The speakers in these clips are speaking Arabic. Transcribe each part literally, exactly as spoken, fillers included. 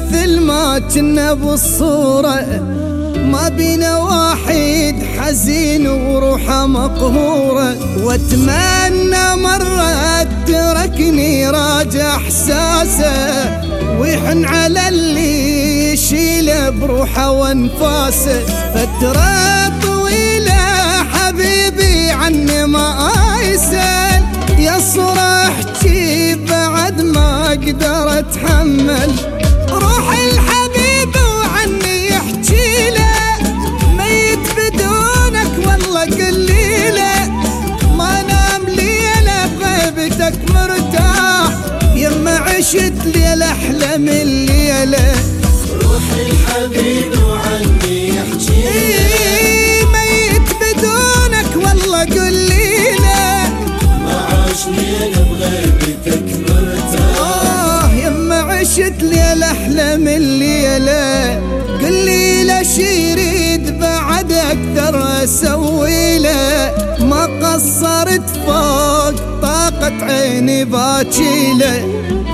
مثل ما كنا بالصورة، ما بينا واحد حزين وروحه مقهورة. واتمنى مرة تركني راجع احساسه، ويحن على اللي يشيله بروحه وانفاسه. فترة طويلة حبيبي عني ما يسأل، يا صرحتي بعد ما اقدر اتحمل. روح الحبيب وعني يحكي له، ميت بدونك والله قليله. ما نام ليله بغيبتك مرتاح، يما عشت ليله احلى من الليله. روح الحبيب وعني يحكي له، ميت بدونك والله قليله. ما عاش ليله بغيبتك مرتاح، آه يما عشت ليله احلى من الليله. قلي له شي يريد بعد اقدر اسوي له، ما قصرت فوق طاقة عيني باكي له.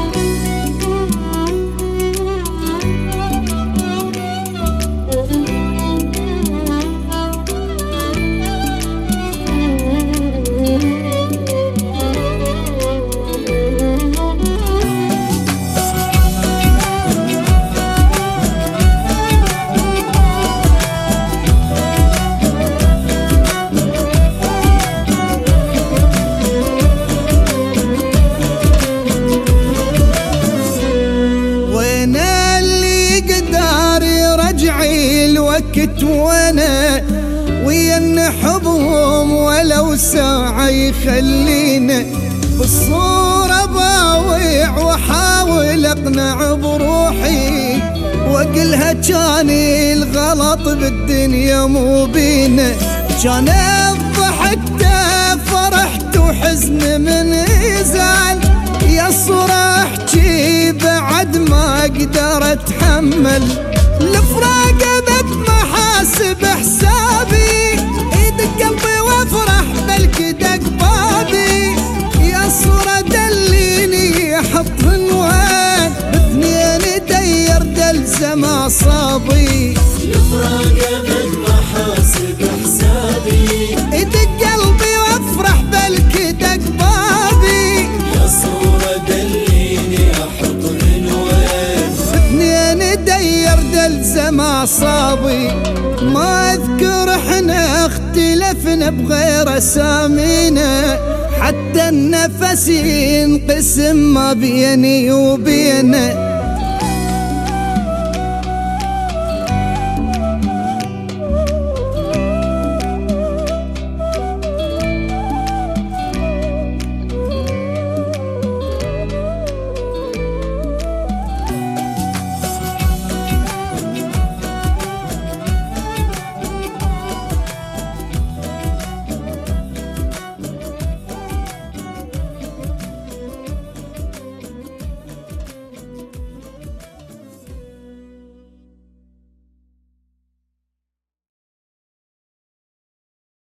الوقت وانا ويا نحبهم ولو ساعة يخلينا. بالصورة باوع واحاول اقنع بروحي، واقلها كان الغلط بالدنيا مو بينا. كان ضحكت فرحت وحزن من يزعل، يا صرحتي بعد ما اقدر اتحمل. الفراق بد محاسب حسابي، يدق قلبي وافرح بالكدق بابي. يا صورة دليني حط عنوان، باثنين دير دلزم اعصابي. الفراق بد محاسب حسابي، يدق قلبي وافرح بالكدق بابي. يا صورة دليني احط عنوان، باثنين دير دلزم اعصابي. ما اذكر احنا اختلفنا بغير اسامينا، حتى النفس ينقسم ما بيني وبينه.